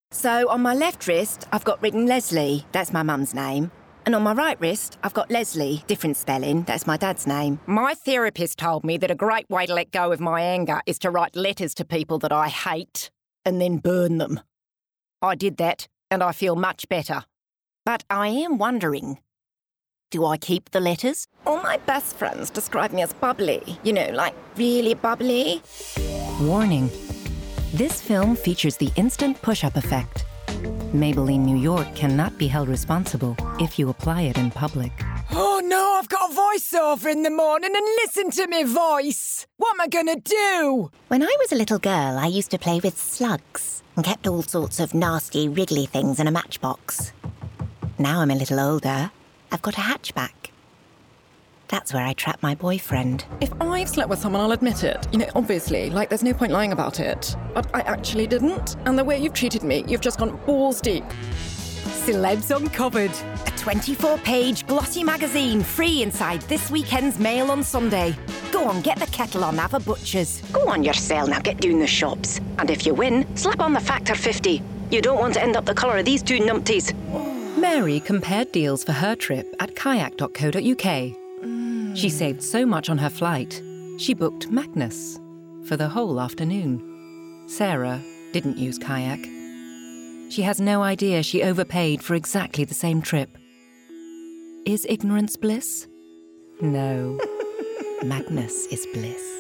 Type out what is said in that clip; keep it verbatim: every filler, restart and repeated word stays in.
So on my left wrist, I've got written Leslie, that's my mum's name. And on my right wrist, I've got Leslie, different spelling, that's my dad's name. My therapist told me that a great way to let go of my anger is to write letters to people that I hate and then burn them. I did that, and I feel much better. But I am wondering, do I keep the letters? All my best friends describe me as bubbly, you know, like really bubbly. Warning. This film features the instant push-up effect. Maybelline New York cannot be held responsible if you apply it in public. Oh no, I've got a voiceover in the morning and listen to me voice. What am I gonna do? When I was a little girl, I used to play with slugs and kept all sorts of nasty, wriggly things in a matchbox. Now I'm a little older, I've got a hatchback. That's where I trap my boyfriend. If I've slept with someone, I'll admit it. You know, obviously, like, there's no point lying about it. But I actually didn't, and the way you've treated me, you've just gone balls deep. Celebs Uncovered, a twenty-four page glossy magazine free inside this weekend's mail on Sunday. Go on, get the kettle on, have a butcher's. Go on yourself now, get doing the shops. And if you win, slap on the factor fifty. You don't want to end up the colour of these two numpties. Mary compared deals for her trip at kayak dot co dot uk. She saved so much on her flight, she booked Magnus for the whole afternoon. Sarah didn't use kayak. She has no idea she overpaid for exactly the same trip. Is ignorance bliss? No. Magnus is bliss.